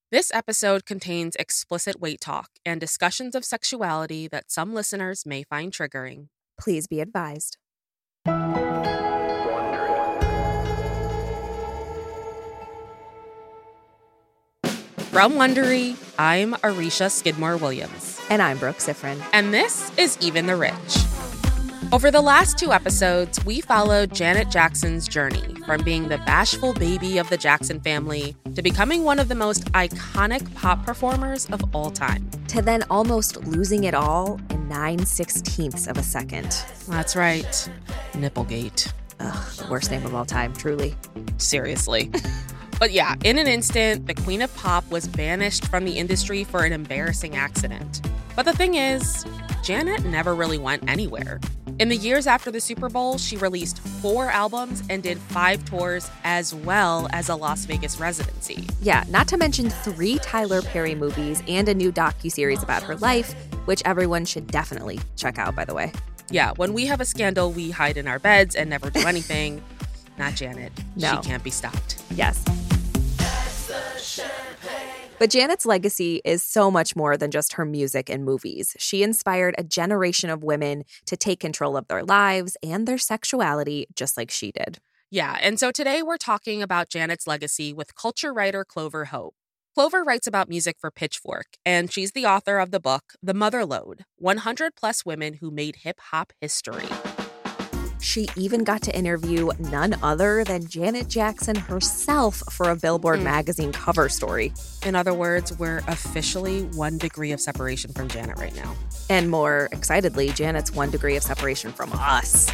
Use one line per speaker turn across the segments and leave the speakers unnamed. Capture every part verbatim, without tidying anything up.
This episode contains explicit weight talk and discussions of sexuality that some listeners may find triggering.
Please be advised.
From Wondery, I'm Arisha Skidmore-Williams.
And I'm Brooke Sifrin.
And this is Even the Rich. Over the last two episodes, we followed Janet Jackson's journey from being the bashful baby of the Jackson family to becoming one of the most iconic pop performers of all time.
To then almost losing it all in nine sixteenths of a second.
That's right. Nipplegate.
Ugh, the worst name of all time, truly.
Seriously. But yeah, in an instant, the Queen of Pop was banished from the industry for an embarrassing accident. But the thing is, Janet never really went anywhere. In the years after the Super Bowl, she released four albums and did five tours as well as a Las Vegas residency.
Yeah, not to mention three Tyler Perry movies and a new docuseries about her life, which everyone should definitely check out, by the way.
Yeah, when we have a scandal, we hide in our beds and never do anything. Not Janet.
No.
She can't be stopped.
Yes. But Janet's legacy is so much more than just her music and movies. She inspired a generation of women to take control of their lives and their sexuality just like she did.
Yeah, and so today we're talking about Janet's legacy with culture writer Clover Hope. Clover writes about music for Pitchfork, and she's the author of the book The Mother Lode, one hundred plus Women Who Made Hip-Hop History.
She even got to interview none other than Janet Jackson herself for a Billboard mm. magazine cover story.
In other words, we're officially one degree of separation from Janet right now.
And more excitedly, Janet's one degree of separation from us.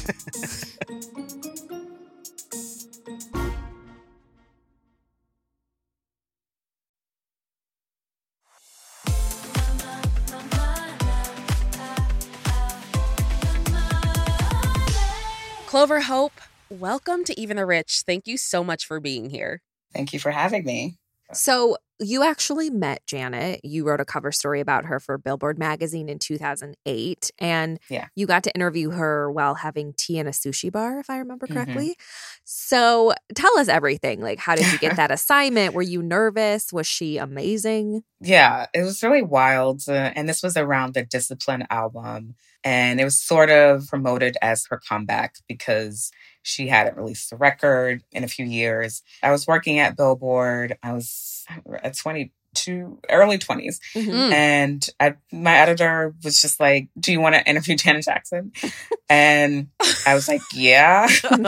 Clover Hope, welcome to Even the Rich. Thank you so much for being here.
Thank you for having me.
So you actually met Janet. You wrote a cover story about her for Billboard magazine in two thousand eight. And
yeah.
you got to interview her while having tea in a sushi bar, if I remember correctly. Mm-hmm. So tell us everything. Like, how did you get that assignment? Were you nervous? Was she amazing?
Yeah, it was really wild. Uh, and this was around the Discipline album. And it was sort of promoted as her comeback because she hadn't released a record in a few years. I was working at Billboard. I was at twenty-two, early twenties. Mm-hmm. And I, my editor was just like, do you want to interview Janet Jackson? And I was like, yeah.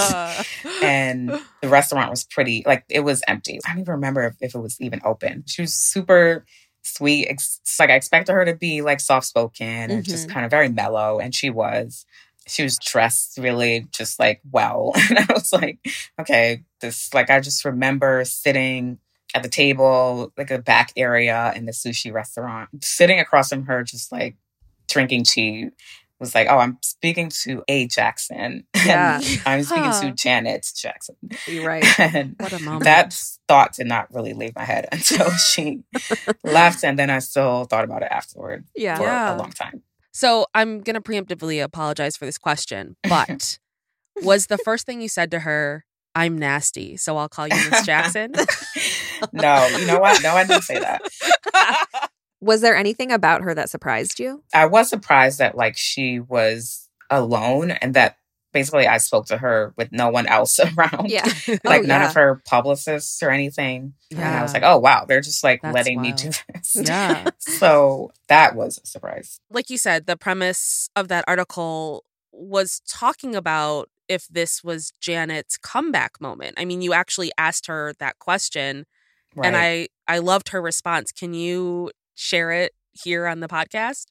And the restaurant was pretty, like, it was empty. I don't even remember if, if it was even open. She was super sweet. It's like I expected her to be like soft-spoken and mm-hmm. just kind of very mellow. And she was. She was dressed really just like well. And I was like, okay, this, like, I just remember sitting at the table, like a back area in the sushi restaurant, sitting across from her, just like drinking tea. Was like, oh, I'm speaking to a Jackson.
Yeah.
I'm speaking huh. to Janet Jackson.
You're right.
And
what a moment.
That thought did not really leave my head until she left. And then I still thought about it afterward
yeah.
for
yeah.
a long time.
So I'm going to preemptively apologize for this question, but was the first thing you said to her, I'm nasty, so I'll call you Miss Jackson?
No, you know what? No, I didn't say that.
Was there anything about her that surprised you?
I was surprised that, like, she was alone and that basically I spoke to her with no one else around.
Yeah.
Like,
oh,
none
yeah.
of her publicists or anything.
Yeah.
And I was like, oh, wow, they're just, like,
That's
letting
wild.
me do this.
Yeah.
So that was a surprise.
Like you said, the premise of that article was talking about if this was Janet's comeback moment. I mean, you actually asked her that question,
Right.
and I, I loved her response. Can you share it here on the podcast?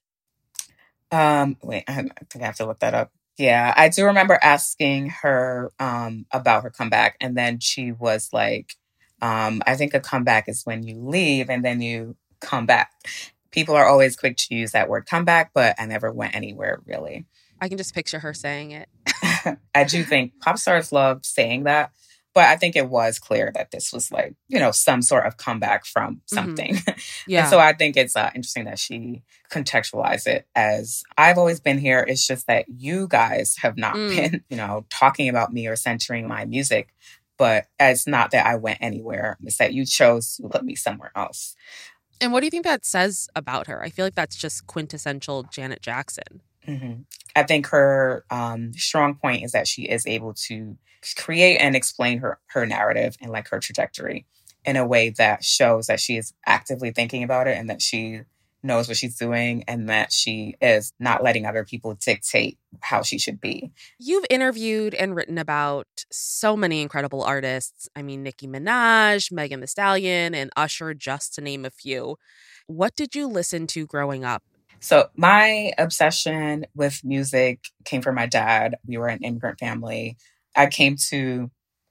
Um, wait, I think I have to look that up. Yeah, I do remember asking her um, about her comeback, and then she was like, um, I think a comeback is when you leave and then you come back. People are always quick to use that word comeback, but I never went anywhere, really.
I can just picture her saying it.
I do think pop stars love saying that, but I think it was clear that this was like, you know, some sort of comeback from something. Mm-hmm.
Yeah.
And so I think it's uh, interesting that she contextualized it as, I've always been here. It's just that you guys have not mm. been, you know, talking about me or centering my music. But it's not that I went anywhere. It's that you chose to put me somewhere else.
And what do you think that says about her? I feel like that's just quintessential Janet Jackson.
Mm-hmm. I think her um, strong point is that she is able to create and explain her, her narrative and like her trajectory in a way that shows that she is actively thinking about it and that she knows what she's doing and that she is not letting other people dictate how she should be.
You've interviewed and written about so many incredible artists. I mean, Nicki Minaj, Megan Thee Stallion, and Usher, just to name a few. What did you listen to growing up?
So my obsession with music came from my dad. We were an immigrant family. I came to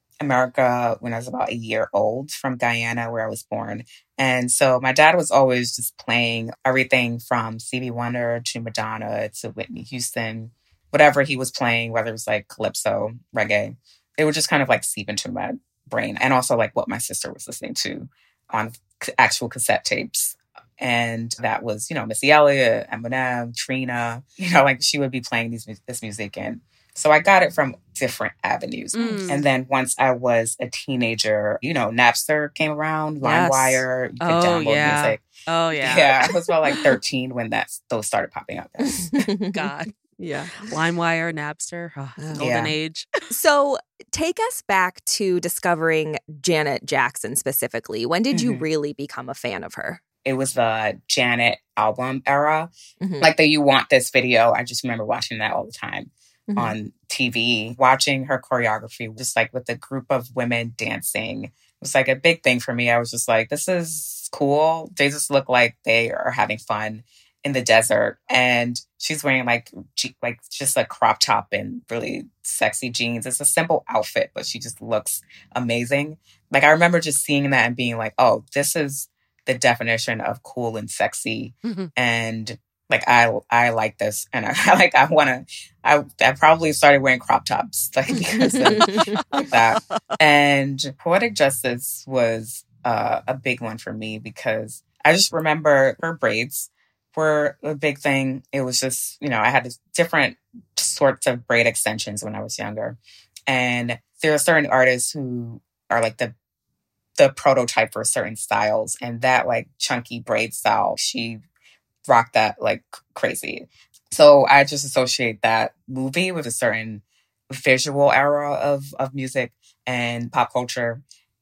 America when I was about a year old from Guyana, where I was born. And so my dad was always just playing everything from Stevie Wonder to Madonna to Whitney Houston, whatever he was playing, whether it was like calypso, reggae. It would just kind of like seep into my brain. And also like what my sister was listening to on actual cassette tapes. And that was, you know, Missy Elliott, Eminem, Trina, you know, like she would be playing these this music. And so I got it from different avenues. Mm. And then once I was a teenager, you know, Napster came around,
yes.
LimeWire, you could
oh,
download
yeah.
music.
Oh, yeah.
Yeah, I was about like thirteen when that those started popping up.
God. Yeah. LimeWire, Napster, oh, golden
yeah.
age.
So take us back to discovering Janet Jackson specifically. When did you mm-hmm. really become a fan of her?
It was the Janet album era. Mm-hmm. Like the You Want This video. I just remember watching that all the time. Mm-hmm. On T V, watching her choreography, just like with a group of women dancing. It was like a big thing for me. I was just like, this is cool. They just look like they are having fun in the desert. And she's wearing like, like just a crop top and really sexy jeans. It's a simple outfit, but she just looks amazing. Like I remember just seeing that and being like, oh, this is the definition of cool and sexy. Mm-hmm. And like, I I like this. And I, I like, I want to, I, I probably started wearing crop tops like because of that. And Poetic Justice was uh, a big one for me because I just remember her braids were a big thing. It was just, you know, I had different sorts of braid extensions when I was younger. And there are certain artists who are like the the prototype for certain styles. And that like chunky braid style, she rocked that like crazy. So I just associate that movie with a certain visual era of, of music and pop culture.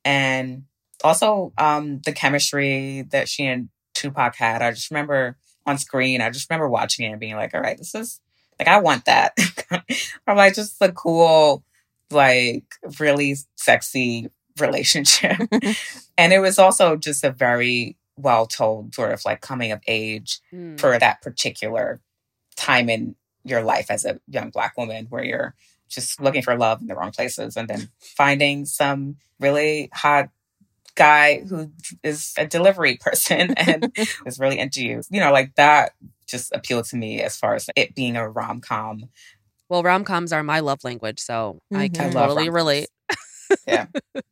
And also um, the chemistry that she and Tupac had. I just remember on screen, I just remember watching it and being like, all right, this is like, I want that. I'm like, just the cool, like really sexy relationship. And it was also just a very well told sort of like coming of age mm. for that particular time in your life as a young Black woman where you're just looking for love in the wrong places and then finding some really hot guy who is a delivery person and is really into you. You know, like that just appealed to me as far as it being a rom-com.
Well, rom-coms are my love language, so mm-hmm. I can
I
totally relate.
Yeah.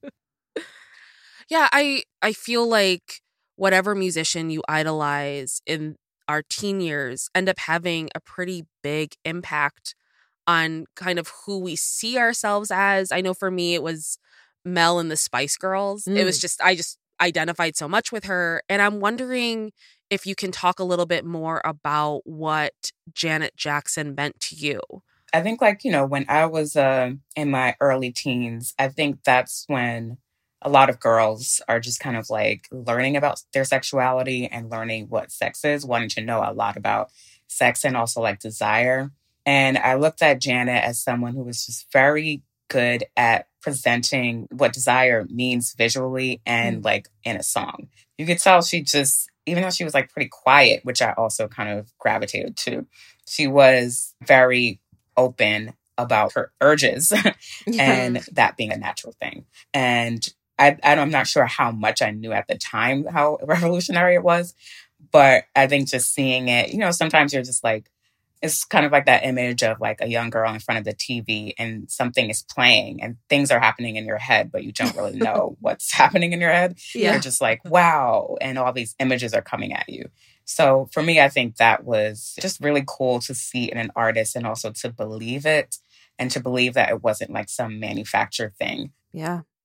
Yeah, I I feel like whatever musician you idolize in our teen years end up having a pretty big impact on kind of who we see ourselves as. I know for me, it was Mel and the Spice Girls. Mm. It was just, I just identified so much with her. And I'm wondering if you can talk a little bit more about what Janet Jackson meant to you.
I think like, you know, when I was uh, in my early teens, I think that's when a lot of girls are just kind of like learning about their sexuality and learning what sex is, wanting to know a lot about sex and also like desire. And I looked at Janet as someone who was just very good at presenting what desire means visually and mm. like in a song. You could tell she just, even though she was like pretty quiet, which I also kind of gravitated to, she was very open about her urges and that being a natural thing. And I, I'm not sure how much I knew at the time how revolutionary it was, but I think just seeing it, you know, sometimes you're just like, it's kind of like that image of like a young girl in front of the T V and something is playing and things are happening in your head, but you don't really know what's happening in your head. Yeah. You're just like, wow. And all these images are coming at you. So for me, I think that was just really cool to see in an artist and also to believe it and to believe that it wasn't like some manufactured thing.
Yeah.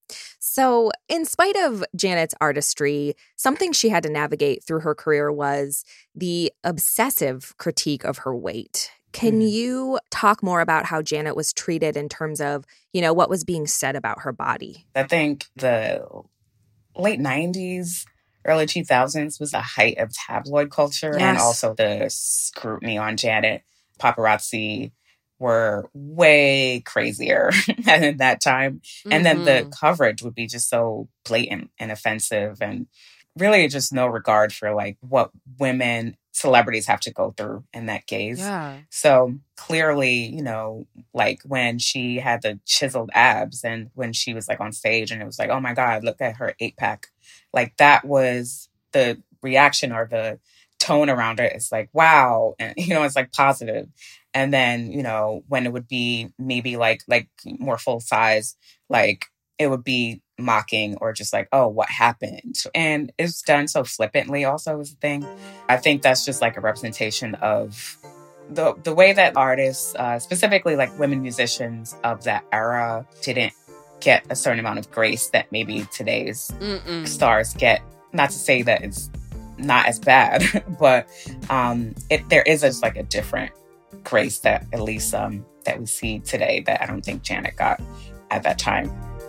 So, in spite of Janet's artistry, something she had to navigate through her career was the obsessive critique of her weight. Can
Mhm.
you talk more about how Janet was treated in terms of, you know, what was being said about her body?
I think the late nineties, early two thousands was the height of tabloid culture and
Yes.
also the scrutiny on Janet. Paparazzi were way crazier at that time. And then the
Mhm.
coverage would be just so blatant and offensive and really just no regard for like what women celebrities have to go through in that gaze.
Yeah.
So clearly, you know, like when she had the chiseled abs and when she was like on stage and it was like, oh my God, look at her eight pack. Like that was the reaction or the tone around it. It's like, wow. And, you know, it's like positive. And then, you know, when it would be maybe like, like more full size, like it would be mocking or just like, oh, what happened? And it's done so flippantly also is the thing. I think that's just like a representation of the the way that artists, uh, specifically like women musicians of that era, didn't get a certain amount of grace that maybe today's
Mm-mm.
stars get. Not to say that it's not as bad, but um, it there is just like a different grace that at least um, that we see today that I don't think Janet got at that time.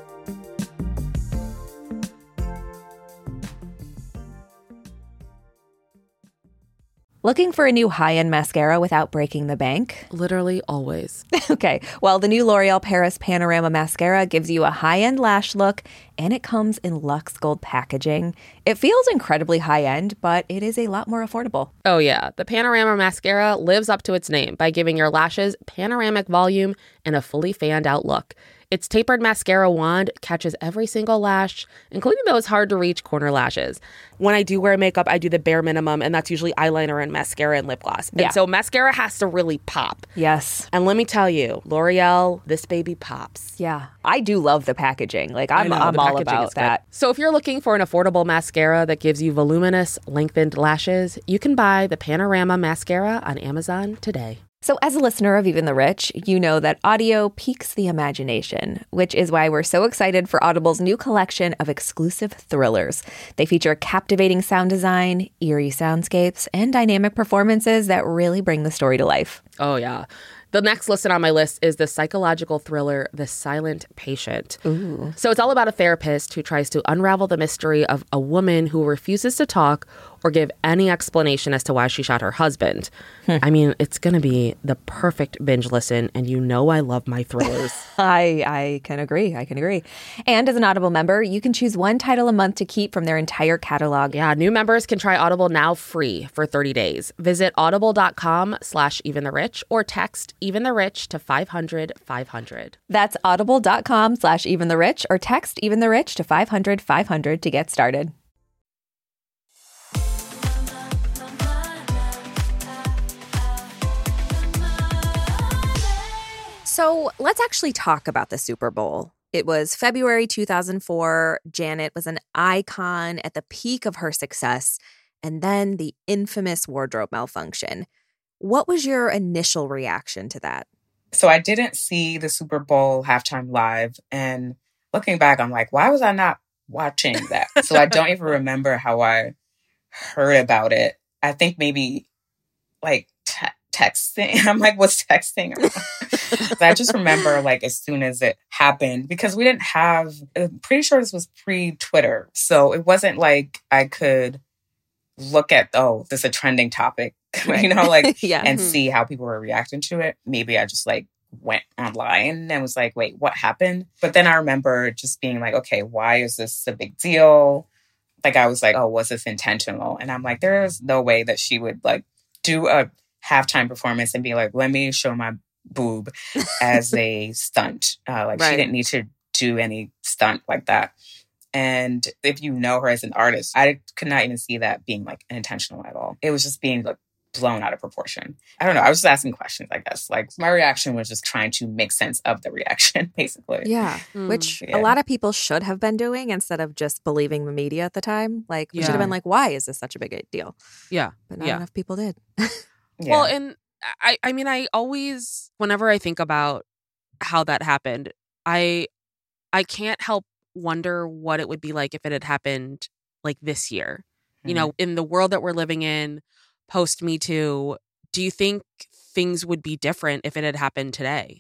Looking for a new high-end mascara without breaking the bank?
Literally always.
Okay, well, the new L'Oreal Paris Panorama Mascara gives you a high-end lash look, and it comes in Luxe Gold packaging. It feels incredibly high-end, but it is a lot more affordable.
Oh, yeah. The Panorama Mascara lives up to its name by giving your lashes panoramic volume and a fully fanned out look. Its tapered mascara wand catches every single lash, including those hard-to-reach corner lashes. When I do wear makeup, I do the bare minimum, and that's usually eyeliner and mascara and lip gloss. And
Yeah.
so mascara has to really pop.
Yes.
And let me tell you, L'Oreal, this baby pops.
Yeah. I do love the packaging. Like,
I
I'm,
know,
I'm
the
all
packaging
about
is good.
that.
So if you're looking for an affordable mascara that gives you voluminous, lengthened lashes, you can buy the Panorama Mascara on Amazon today.
So as a listener of Even the Rich, you know that audio piques the imagination, which is why we're so excited for Audible's new collection of exclusive thrillers. They feature captivating sound design, eerie soundscapes, and dynamic performances that really bring the story to life.
Oh, yeah. The next listed on my list is the psychological thriller, The Silent Patient.
Ooh.
So it's all about a therapist who tries to unravel the mystery of a woman who refuses to talk or give any explanation as to why she shot her husband.
Hmm.
I mean, it's going to be the perfect binge listen, and you know I love my thrillers.
I I can agree. I can agree. And as an Audible member, you can choose one title a month to keep from their entire catalog.
Yeah, new members can try Audible now free for thirty days. Visit audible.com slash even the rich or text even the rich to five hundred five hundred.
That's audible.com slash even the rich or text even the rich to five hundred five hundred to get started. So let's actually talk about the Super Bowl. It was February two thousand four. Janet was an icon at the peak of her success, and then the infamous wardrobe malfunction. What was your initial reaction to that?
So I didn't see the Super Bowl halftime live. And looking back, I'm like, why was I not watching that? So I don't even remember how I heard about it. I think maybe like te- texting. I'm like, what's texting? But I just remember like as soon as it happened, because we didn't have, I'm pretty sure this was pre-Twitter. So it wasn't like I could look at, oh, this is a trending topic,
Right.
you know, like,
Yeah.
and
Mhm.
see how people were reacting to it. Maybe I just like went online and was like, wait, what happened? But then I remember just being like, okay, why is this a big deal? Like, I was like, oh, was this intentional? And I'm like, there's no way that she would like do a halftime performance and be like, let me show my boob as a stunt. Uh, like,
Right.
she didn't need to do any stunt like that. And if you know her as an artist, I could not even see that being like intentional at all. It was just being like blown out of proportion. I don't know. I was just asking questions, I guess. Like, my reaction was just trying to make sense of the reaction, basically.
Yeah,
Mm.
which
Yeah.
a lot of people should have been doing instead of just believing the media at the time. Like, we should have
Yeah.
been like, why is this such a big deal?
Yeah.
But not
Yeah.
enough people did.
Yeah.
Well, and I, I mean, I always, whenever I think about how that happened, I, I can't help wonder what it would be like if it had happened like this year.
Mm-hmm.
You know, in the world that we're living in, post Me Too, do you think things would be different if it had happened today?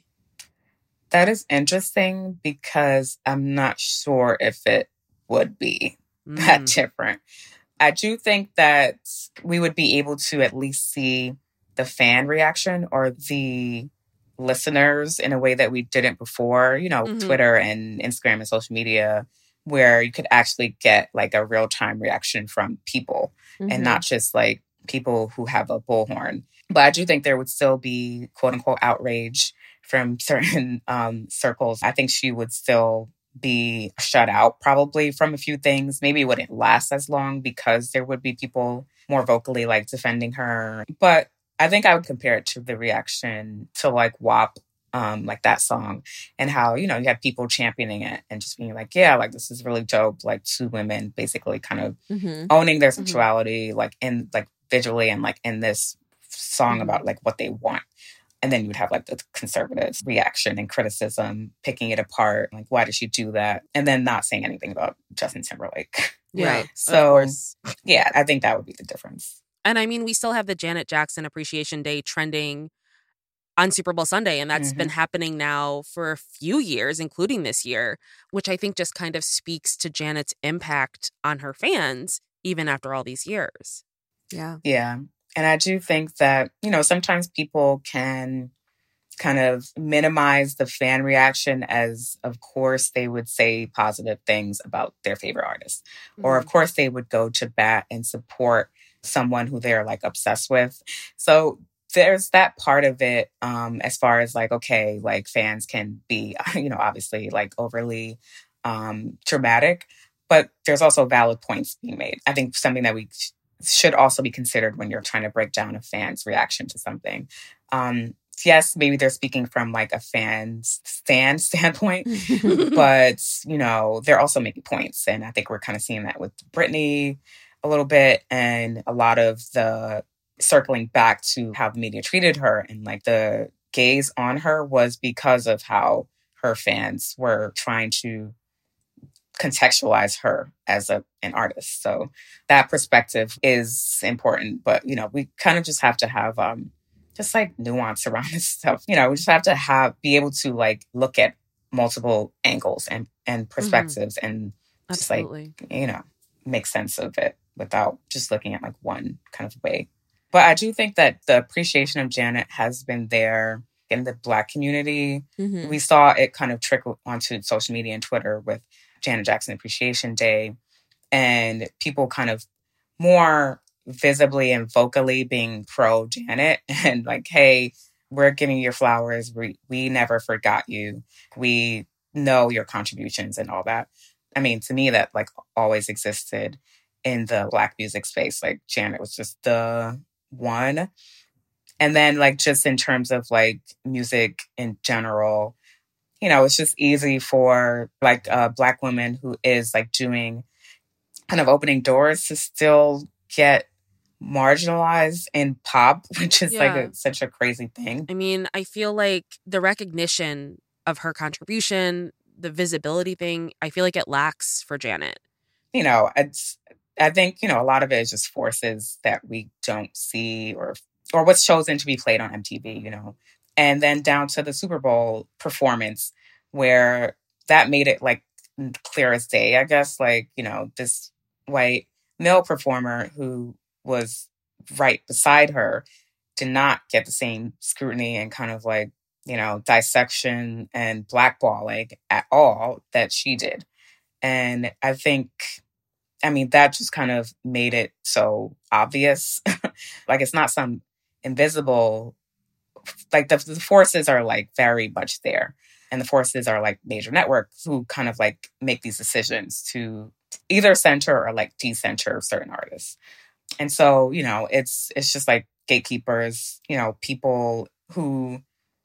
That is interesting because I'm not sure if it would be mm. that different. I do think that we would be able to at least see the fan reaction or the listeners in a way that we didn't before, you know, mm-hmm. Twitter and Instagram and social media, where you could actually get like a real-time reaction from people mm-hmm. and not just like people who have a bullhorn. But I do think there would still be quote unquote outrage from certain um, circles. I think she would still be shut out probably from a few things. Maybe it wouldn't last as long because there would be people more vocally like defending her. But I think I would compare it to the reaction to like W A P, um, like that song, and how, you know, you had people championing it and just being like, yeah, like this is really dope. Like two women basically kind of mm-hmm. owning their sexuality, mm-hmm. like in like visually and like in this song mm-hmm. about like what they want. And then you would have like the conservative reaction and criticism, picking it apart. Like, why did she do that? And then not saying anything about Justin Timberlake.
Yeah.
Right. So, yeah, I think that would be the difference.
And I mean, we still have the Janet Jackson Appreciation Day trending on Super Bowl Sunday. And that's mm-hmm. been happening now for a few years, including this year, which I think just kind of speaks to Janet's impact on her fans, even after all these years.
Yeah.
Yeah. And I do think that, you know, sometimes people can kind of minimize the fan reaction as, of course, they would say positive things about their favorite artist. Mm-hmm. Or, of course, they would go to bat and support someone who they're, like, obsessed with. So there's that part of it um, as far as, like, okay, like, fans can be, you know, obviously, like, overly um, dramatic. But there's also valid points being made. I think something that we should also be considered when you're trying to break down a fan's reaction to something. Um, yes, maybe they're speaking from like a fan's stand standpoint, but, you know, they're also making points. And I think we're kind of seeing that with Britney a little bit, and a lot of the circling back to how the media treated her and like the gaze on her was because of how her fans were trying to contextualize her as a an artist. So that perspective is important. But, you know, we kind of just have to have um just like nuance around this stuff. You know, we just have to have be able to like look at multiple angles and, and perspectives mm-hmm. and just
Absolutely.
like, you know, make sense of it without just looking at like one kind of way. But I do think that the appreciation of Janet has been there in the Black community. Mm-hmm. We saw it kind of trickle onto social media and Twitter with Janet Jackson Appreciation Day, and people kind of more visibly and vocally being pro Janet and like, hey, we're giving you your flowers. We, we never forgot you. We know your contributions and all that. I mean, to me, that like always existed in the Black music space. Like Janet was just the one. And then like just in terms of like music in general, you know, it's just easy for like a Black woman who is like doing kind of opening doors to still get marginalized in pop, which is yeah. like a, such a crazy thing.
I mean, I feel like the recognition of her contribution, the visibility thing, I feel like it lacks for Janet.
You know, it's, I think, you know, a lot of it is just forces that we don't see or or what's chosen to be played on M T V, you know. And then down to the Super Bowl performance, where that made it like clear as day, I guess. Like, you know, this white male performer who was right beside her did not get the same scrutiny and kind of like, you know, dissection and blackballing at all that she did. And I think, I mean, that just kind of made it so obvious. Like, it's not some invisible, like the, the forces are like very much there. And the forces are like major networks who kind of like make these decisions to either center or like decenter certain artists. And so, you know, it's it's just like gatekeepers, you know, people who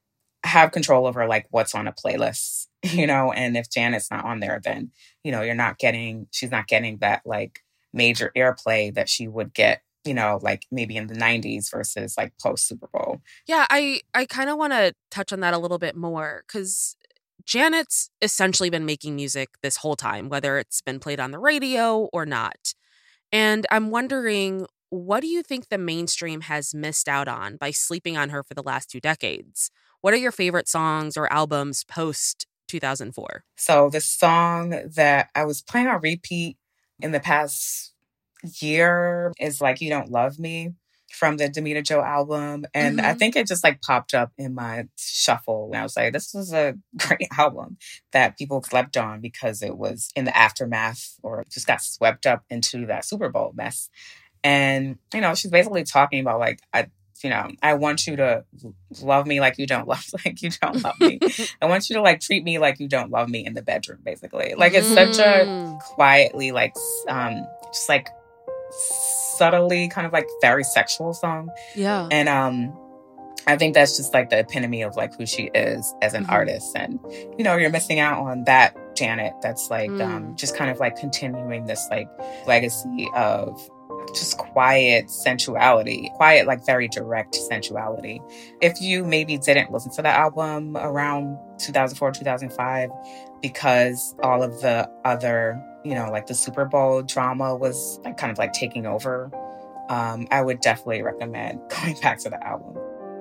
have control over like what's on a playlist, you know, and if Janet's not on there, then, you know, you're not getting, she's not getting that like major airplay that she would get, you know, like maybe in the nineties versus like post Super Bowl.
Yeah, I, I kind of want to touch on that a little bit more because Janet's essentially been making music this whole time, whether it's been played on the radio or not. And I'm wondering, what do you think the mainstream has missed out on by sleeping on her for the last two decades? What are your favorite songs or albums post two thousand four?
So the song that I was playing on repeat in the past year is Like You Don't Love Me from the Damita Jo album. And mm-hmm. I think it just like popped up in my shuffle. And I was like, this is a great album that people slept on because it was in the aftermath or just got swept up into that Super Bowl mess. And, you know, she's basically talking about like, I, you know, I want you to love me like you don't love, like you don't love me. I want you to like treat me like you don't love me in the bedroom, basically. Like it's mm. such a quietly, like, um, just like subtly kind of like very sexual song.
Yeah.
And um, I think that's just like the epitome of like who she is as an mm-hmm. artist. And, you know, you're missing out on that Janet that's like mm. um, just kind of like continuing this like legacy of just quiet sensuality, quiet, like very direct sensuality. If you maybe didn't listen to the album around two thousand four, two thousand five, because all of the other, you know, like the Super Bowl drama was like kind of like taking over, um, I would definitely recommend going back to the album.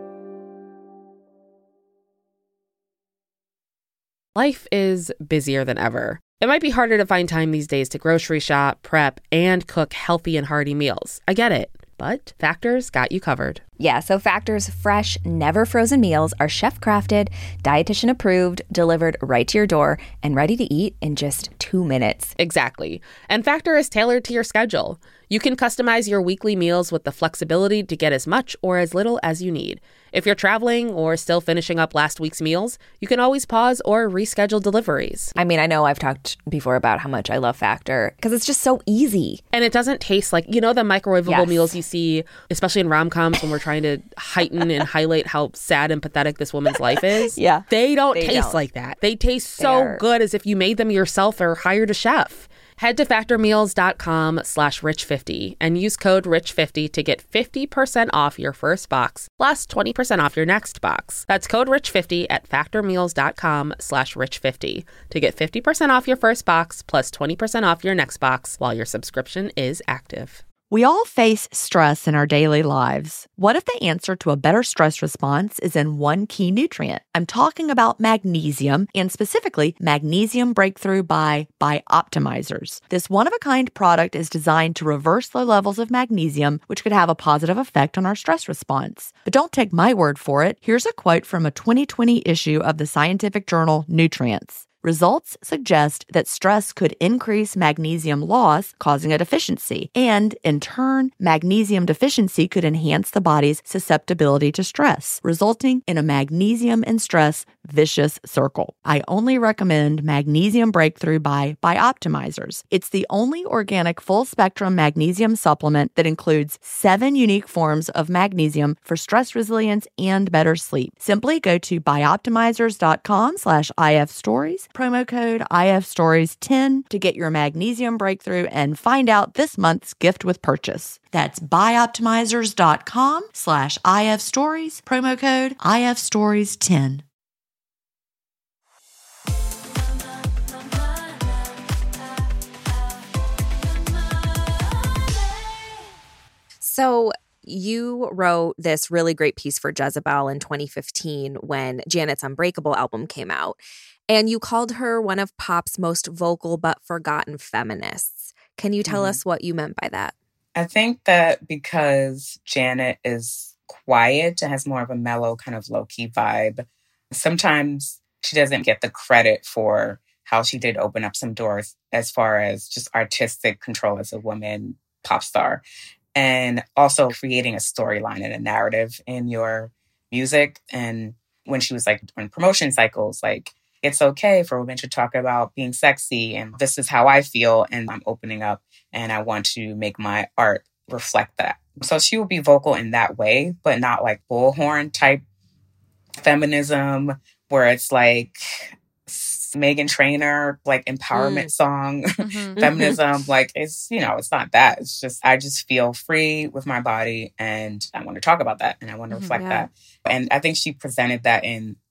Life is busier than ever. It might be harder to find time these days to grocery shop, prep, and cook healthy and hearty meals. I get it, but Factor's got you covered.
Yeah, so Factor's fresh, never frozen meals are chef-crafted, dietitian approved, delivered right to your door, and ready to eat in just two minutes.
Exactly. And Factor is tailored to your schedule. You can customize your weekly meals with the flexibility to get as much or as little as you need. If you're traveling or still finishing up last week's meals, you can always pause or reschedule deliveries.
I mean, I know I've talked before about how much I love Factor because it's just so easy.
And it doesn't taste like, you know, the microwavable
Yes.
meals you see, especially in rom-coms when we're trying to heighten and highlight how sad and pathetic this woman's life is.
Yeah.
They don't
They
taste
don't.
like that. They taste so
They're-
good as if you made them yourself or hired a chef. Head to factormeals.com slash rich50 and use code rich fifty to get fifty percent off your first box plus twenty percent off your next box. That's code rich fifty at factormeals.com slash rich50 to get fifty percent off your first box plus twenty percent off your next box while your subscription is active.
We all face stress in our daily lives. What if the answer to a better stress response is in one key nutrient? I'm talking about magnesium, and specifically Magnesium Breakthrough by Bioptimizers. This one-of-a-kind product is designed to reverse low levels of magnesium, which could have a positive effect on our stress response. But don't take my word for it. Here's a quote from a twenty twenty issue of the scientific journal Nutrients. Results suggest that stress could increase magnesium loss, causing a deficiency. And, in turn, magnesium deficiency could enhance the body's susceptibility to stress, resulting in a magnesium and stress vicious circle. I only recommend Magnesium Breakthrough by Bioptimizers. It's the only organic full-spectrum magnesium supplement that includes seven unique forms of magnesium for stress resilience and better sleep. Simply go to bioptimizers.com slash ifstories, promo code I F stories ten to get your Magnesium Breakthrough and find out this month's gift with purchase. That's bioptimizers.com slash ifstories, promo code I F stories ten.
So you wrote this really great piece for Jezebel in twenty fifteen when Janet's Unbreakable album came out, and you called her one of pop's most vocal but forgotten feminists. Can you tell mm-hmm. us what you meant by that?
I think that because Janet is quiet and has more of a mellow kind of low-key vibe, sometimes she doesn't get the credit for how she did open up some doors as far as just artistic control as a woman pop star. And also creating a storyline and a narrative in your music. And when she was like doing promotion cycles, like, it's okay for women to talk about being sexy and this is how I feel and I'm opening up and I want to make my art reflect that. So she will be vocal in that way, but not like bullhorn type feminism where it's like Meghan Trainor, like empowerment mm. song, mm-hmm. feminism. Like it's, you know, it's not that. It's just, I just feel free with my body and I want to talk about that and I want to reflect yeah. that. And I think she presented that in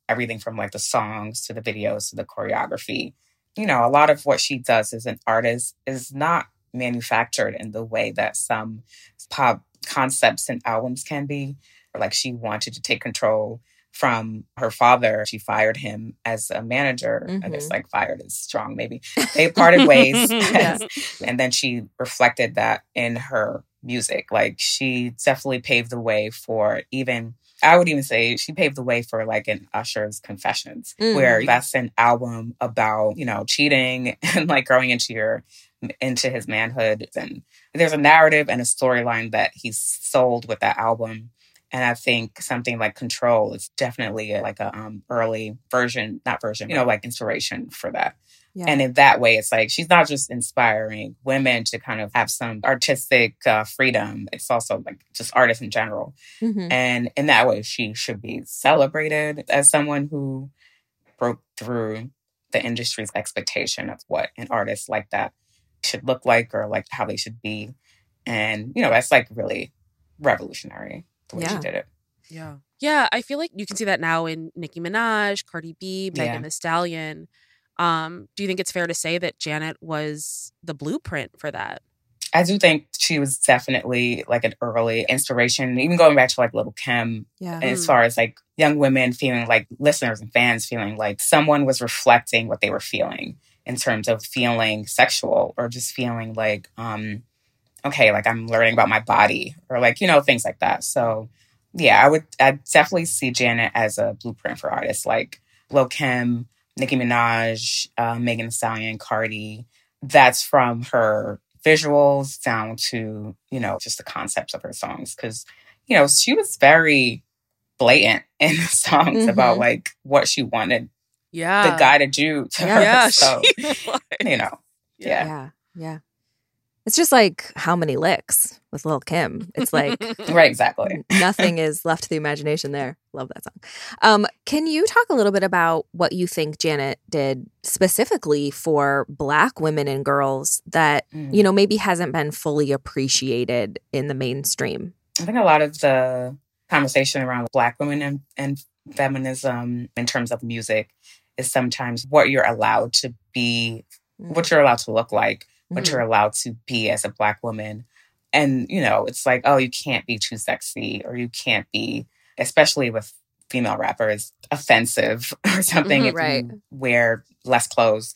everything from like the songs to the videos to the choreography. You know, a lot of what she does as an artist is not manufactured in the way that some pop concepts and albums can be. Or like she wanted to take control from her father. She fired him as a manager.
Mm-hmm.
I guess like fired is strong, maybe. They parted ways.
Yeah.
And then she reflected that in her music. Like she definitely paved the way for even, I would even say she paved the way for like an Usher's Confessions, mm. where that's an album about, you know, cheating and like growing into your, into his manhood. And there's a narrative and a storyline that he's sold with that album. And I think something like Control is definitely a, like a um, early version, not version, you know, like inspiration for that. Yeah. And in that way, it's like she's not just inspiring women to kind of have some artistic uh, freedom. It's also like just artists in general. Mm-hmm. And in that way, she should be celebrated as someone who broke through the industry's expectation of what an artist like that should look like or like how they should be. And, you know, that's like really revolutionary the way
yeah.
she did it.
Yeah. Yeah, I feel like you can see that now in Nicki Minaj, Cardi B, Megan
Yeah.
Thee Stallion. Um, do you think it's fair to say that Janet was the blueprint for that?
I do think she was definitely like an early inspiration, even going back to like Lil' Kim,
yeah.
as far as like young women feeling like listeners and fans feeling like someone was reflecting what they were feeling in terms of feeling sexual or just feeling like, um, okay, like I'm learning about my body or like, you know, things like that. So yeah, I would I definitely see Janet as a blueprint for artists like Lil' Kim, Nicki Minaj, uh, Megan Thee Stallion, Cardi. That's from her visuals down to, you know, just the concepts of her songs. Because, you know, she was very blatant in the songs mm-hmm. about like what she wanted
yeah.
the guy to do to
yeah.
her.
Yeah,
so,
she
you know, yeah.
Yeah. Yeah. It's just like How Many Licks with Lil' Kim. It's like
right, exactly.
Nothing is left to the imagination there. Love that song. Um, can you talk a little bit about what you think Janet did specifically for Black women and girls that, mm. you know, maybe hasn't been fully appreciated in the mainstream?
I think a lot of the conversation around Black women and, and feminism in terms of music is sometimes what you're allowed to be, mm. what you're allowed to look like, what mm-hmm. you're allowed to be as a Black woman. And, you know, it's like, oh, you can't be too sexy or you can't be, especially with female rappers, offensive or something
mm-hmm,
if
right.
you wear less clothes.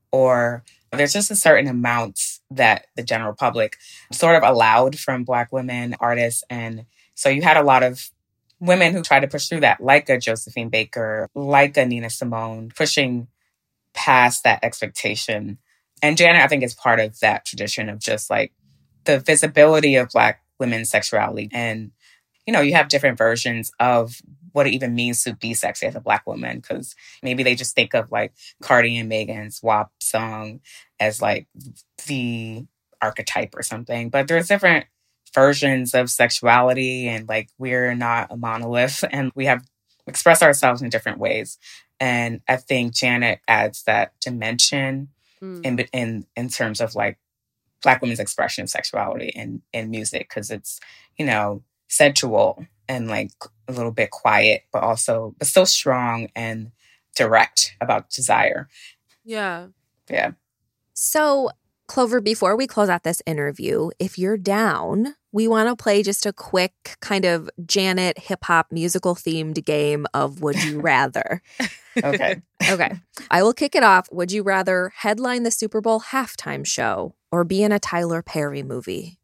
Or there's just a certain amount that the general public sort of allowed from Black women artists. And so you had a lot of women who tried to push through that, like a Josephine Baker, like a Nina Simone, pushing past that expectation. And Janet, I think, is part of that tradition of just like the visibility of Black women's sexuality. And, you know, you have different versions of what it even means to be sexy as a Black woman, because maybe they just think of like Cardi and Megan's W A P song as like the archetype or something. But there's different versions of sexuality and like we're not a monolith and we have expressed ourselves in different ways. And I think Janet adds that dimension Mm. in in in terms of like Black women's expression of sexuality in, in music, because it's, you know, sensual and like a little bit quiet, but also but still strong and direct about desire.
Yeah.
Yeah.
So, Clover, before we close out this interview, if you're down, we want to play just a quick kind of Janet hip-hop musical themed game of Would You Rather?
Okay.
Okay. I will kick it off. Would you rather headline the Super Bowl halftime show or be in a Tyler Perry movie?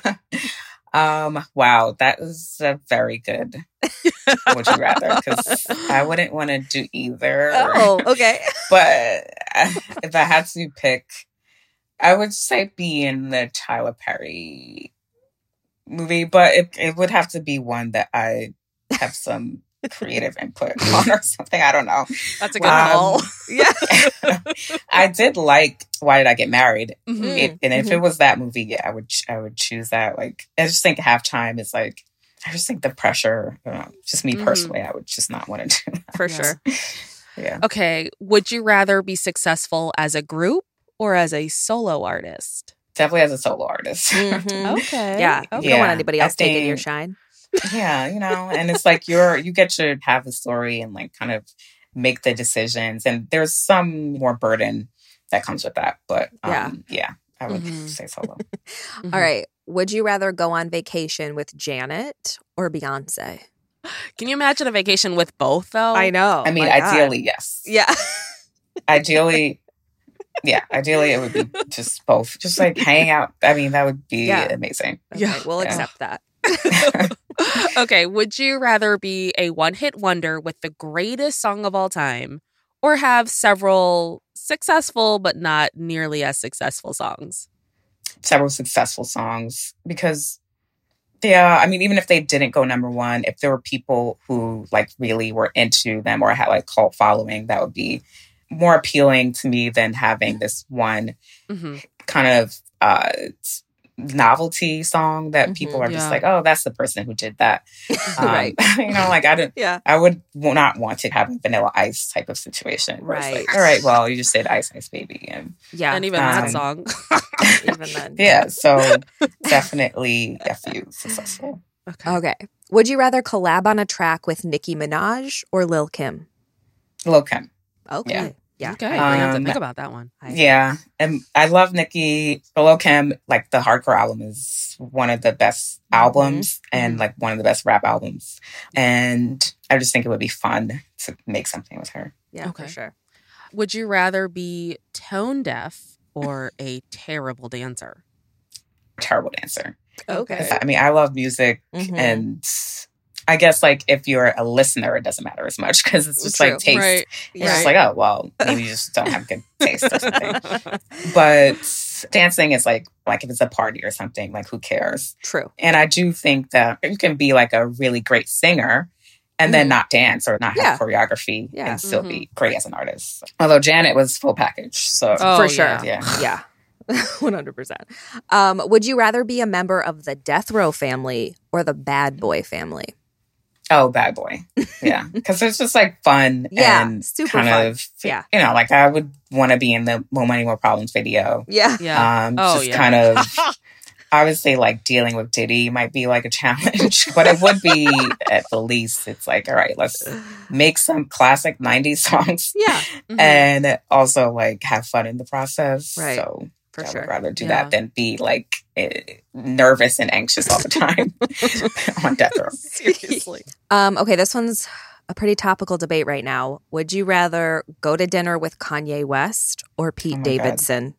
um. Wow, that is a very good Would You Rather, because I wouldn't want to do either.
Oh, okay.
But if I had to pick, I would say be in the Tyler Perry movie, but it, it would have to be one that I have some creative input on or something. I don't know.
That's a good um, call.
Yeah.
I did like Why Did I Get Married?
Mm-hmm.
It, and if
mm-hmm.
it was that movie, yeah, I would I would choose that. Like, I just think halftime is like, I just think the pressure, you know, just me personally, mm-hmm. I would just not want to do that.
For sure.
Yeah.
Okay. Would you rather be successful as a group or as a solo artist?
Definitely as a solo artist.
Mm-hmm.
Okay.
Yeah.
Okay.
You don't want anybody else
I think,
taking your shine.
Yeah, you know, and it's like you're you get to have the story and like kind of make the decisions. And there's some more burden that comes with that. But um, yeah. yeah, I would mm-hmm. say solo.
mm-hmm. All right. Would you rather go on vacation with Janet or Beyonce?
Can you imagine a vacation with both, though?
I know.
I mean,
My
ideally,
God.
yes.
Yeah.
Ideally, yeah. Ideally, it would be just both. Just like hang out. I mean, that would be yeah. amazing.
Okay, yeah. We'll yeah. accept that.
Okay. Would you rather be a one-hit wonder with the greatest song of all time or have several successful but not nearly as successful songs?
Several successful songs because, yeah, I mean, even if they didn't go number one, if there were people who like really were into them or had like cult following, that would be more appealing to me than having this one mm-hmm. kind of uh, novelty song that mm-hmm, people are yeah. just like, oh, that's the person who did that. Um, right. You know, like I don't, yeah. I would not want to have a Vanilla Ice type of situation. Where right. It's like, all right, well, you just said Ice Ice Baby. And,
yeah. And even um, that song.
Even then.
Yeah. So definitely F U successful.
Okay. Okay. Would you rather collab on a track with Nicki Minaj or Lil Kim?
Lil Kim.
Okay.
Yeah.
Yeah, okay. I have to think about that one.
Yeah, and I love Nicki. Lil Kim, like the Hardcore album is one of the best albums mm-hmm. and like one of the best rap albums. And I just think it would be fun to make something with her.
Yeah, okay. For sure.
Would you rather be tone deaf or a terrible dancer?
Terrible dancer.
Okay.
I mean, I love music mm-hmm. and I guess, like, if you're a listener, it doesn't matter as much because it's just, True. like, taste.
Right.
It's right. just like, oh, well, maybe you just don't have good taste or something. But dancing is, like, like if it's a party or something, like, who cares?
True.
And I do think that you can be, like, a really great singer and mm. then not dance or not have yeah. choreography yeah. and still mm-hmm. be great as an artist. Although Janet was full package. So
oh, For sure.
Yeah.
Yeah. one hundred percent. Um, would you rather be a member of the Death Row family or the Bad Boy family?
Oh, Bad Boy. Yeah. Because it's just like fun
yeah,
and
super
kind
fun.
of,
yeah.
you know, like I would want to be in the More Money, More Problems video.
Yeah.
Yeah.
Um,
oh,
just
yeah.
kind of, obviously, like dealing with Diddy might be like a challenge, but it would be at the least, it's like, all right, let's make some classic nineties songs.
Yeah. Mm-hmm.
And also like have fun in the process.
Right.
So
For
I
sure.
would rather do
yeah.
that than be like uh, nervous and anxious all the time on death row.
Seriously.
Um, okay, this one's a pretty topical debate right now. Would you rather go to dinner with Kanye West or Pete
Oh my
Davidson?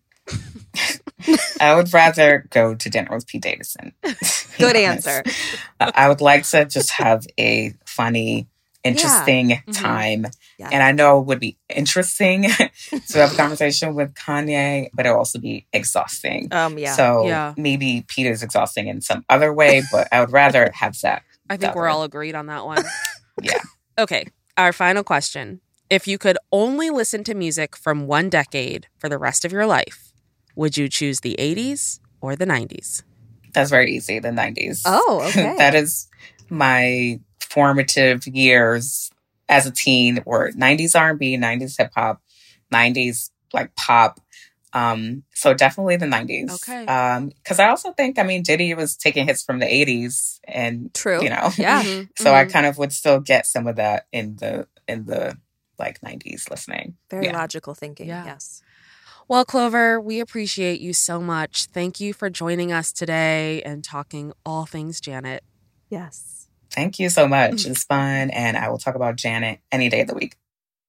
I would rather go to dinner with Pete Davidson.
Good answer.
I would like to just have a funny, interesting
Yeah.
time.
Yeah.
And I know it would be interesting to have a conversation with Kanye, but it'll also be exhausting.
Um, yeah.
So
Yeah.
maybe Pete is exhausting in some other way, but I would rather have that.
I think
that
we're
way.
all agreed on that one.
Yeah.
Okay, our final question. If you could only listen to music from one decade for the rest of your life, would you choose the eighties or the nineties?
That's very easy, the nineties.
Oh, okay.
That is my formative years as a teen were nineties R and B, nineties hip hop, nineties like pop. Um, so definitely the nineties.
Okay.
Um, cause I also think, I mean, Diddy was taking hits from the eighties and,
True.
you know,
Yeah.
Mhm,
so
mhm.
I kind of would still get some of that in the, in the like nineties listening.
Very
Yeah.
logical thinking.
Yeah.
Yes.
Well, Clover, we appreciate you so much. Thank you for joining us today and talking all things Janet.
Yes.
Thank you so much. It's fun. And I will talk about Janet any day of the week.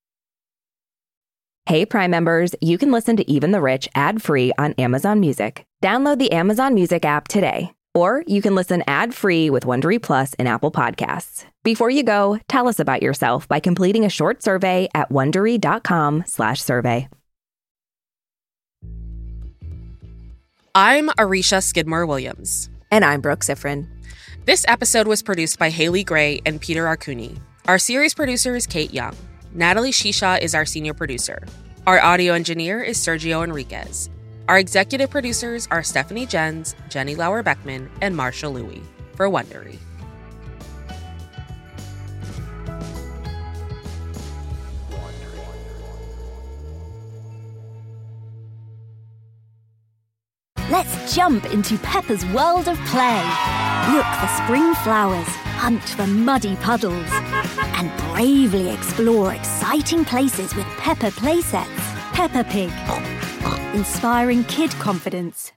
Hey, Prime members, you can listen to Even the Rich ad-free on Amazon Music. Download the Amazon Music app today. Or you can listen ad-free with Wondery Plus and Apple Podcasts. Before you go, tell us about yourself by completing a short survey at Wondery.com slash survey.
I'm Arisha Skidmore-Williams.
And I'm Brooke Sifrin.
This episode was produced by Haley Gray and Peter Arcuni. Our series producer is Kate Young. Natalie Shisha is our senior producer. Our audio engineer is Sergio Enriquez. Our executive producers are Stephanie Jens, Jenny Lauer-Beckman, and Marsha Louie for Wondery.
Let's jump into Peppa's world of play. Look for spring flowers, hunt for muddy puddles, and bravely explore exciting places with Peppa playsets. Peppa Pig, inspiring kid confidence.